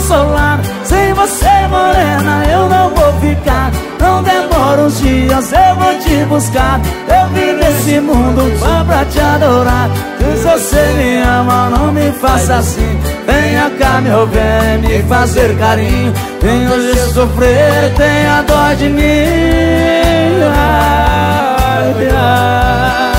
consolar. Sem você, morena, eu não vou ficar. Não demora uns dias, eu vou te buscar. Eu vim nesse mundo só pra te adorar. Se você me ama, não me faça assim. Venha cá, meu bem, me fazer carinho. Vem hoje sofrer, tenha dó de mim. Ai, ai.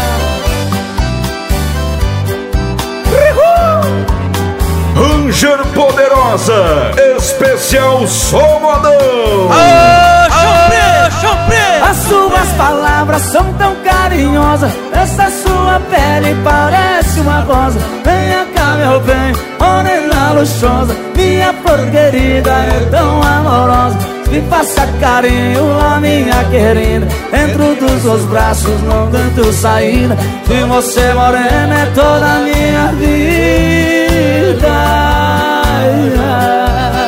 Ranger Poderosa, especial Só Modão. As suas palavras são tão carinhosas. Essa sua pele parece uma rosa. Venha cá, meu bem, morena luxuosa. Minha flor querida é tão amorosa. Me faça carinho, a minha querida. Dentro dos seus braços não tanto saída. Se você, morena, é toda a minha vida. Ai, ai.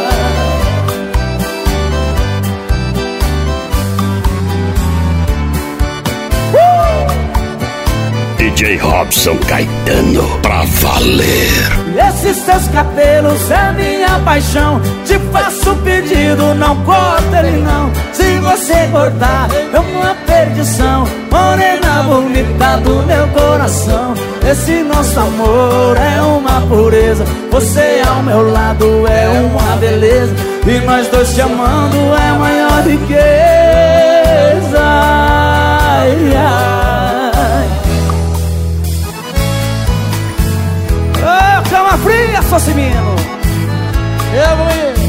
DJ Robson Caetano, pra valer. Esses seus cabelos é minha paixão. Te faço um pedido, não corta ele não. Se você cortar, é uma perdição. Morena bonita do meu coração. Esse nosso amor é uma pureza. Você ao meu lado é uma beleza. E nós dois te amando é a maior riqueza. Ai, ai. Ô, cama fria, Socimino. Eu vou ir.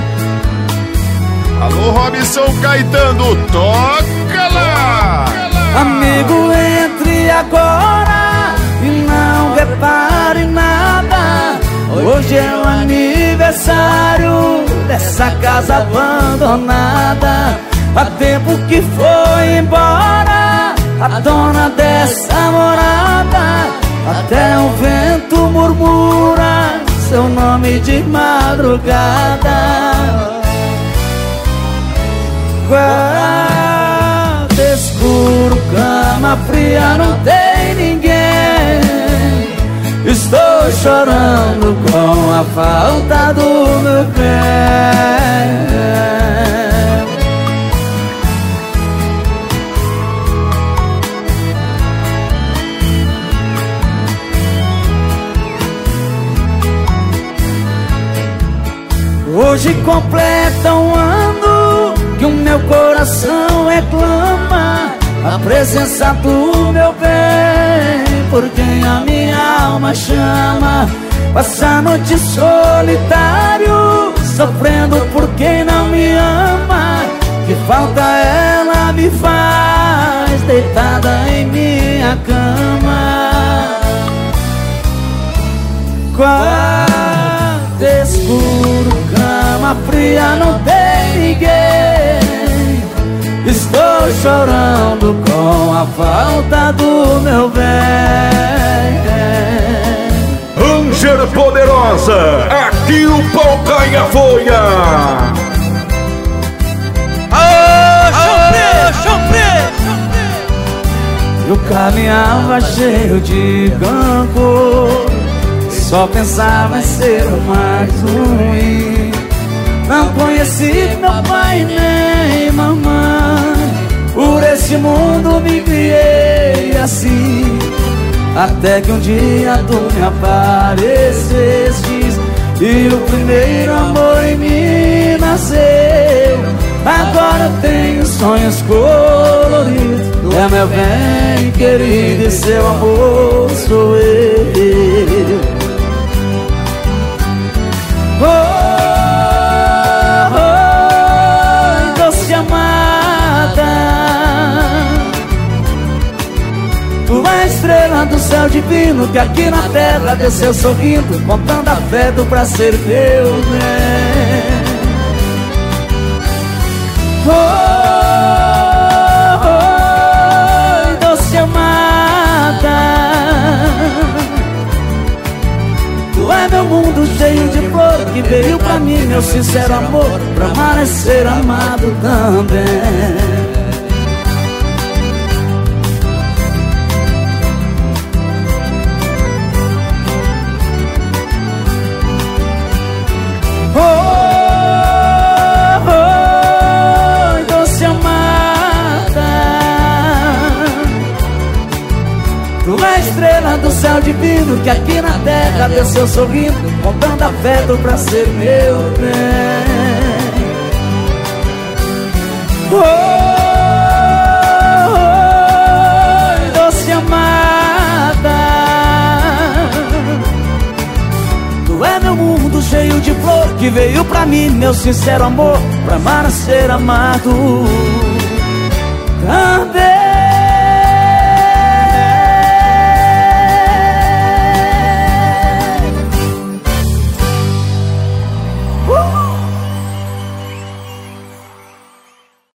Alô, Robson Caetano, toca lá! Amigo, entre agora e não repare nada. Hoje é o aniversário dessa casa abandonada. Há tempo que foi embora a dona dessa morada. Até o vento murmura seu nome de madrugada. Quarto escuro, cama fria, não tem ninguém. Estou chorando com a falta do meu bem. Hoje completa um ano que o meu coração reclama a presença do meu bem, por quem a minha alma chama. Passa a noite solitário, sofrendo por quem não me ama. Que falta ela me faz, deitada em minha cama. Quarto escuro, cama fria, não tem ninguém. Estou chorando com a falta do meu bem. Ranger Poderosa, aqui o pau cai a folha. Eu caminhava cheio de campo, só pensava em ser o mais ruim. Não conheci meu pai nem mamãe. Por esse mundo me criei assim. Até que um dia tu me aparecestes e o primeiro amor em mim nasceu. Agora eu tenho sonhos coloridos. É meu bem querido e seu amor sou eu. Doce amada, tu é a estrela do céu divino que aqui na terra desceu sorrindo, contando afeto pra ser teu bem. Doce amada, tu é meu mundo cheio de flor que veio pra mim, meu sincero amor, pra amar e ser amado também. Oh, estrela do céu divino que aqui na terra desceu sorrindo, contando afeto pra ser meu bem. Oi, doce amada, tu é meu mundo cheio de flor que veio pra mim, meu sincero amor, pra amar a ser amado também.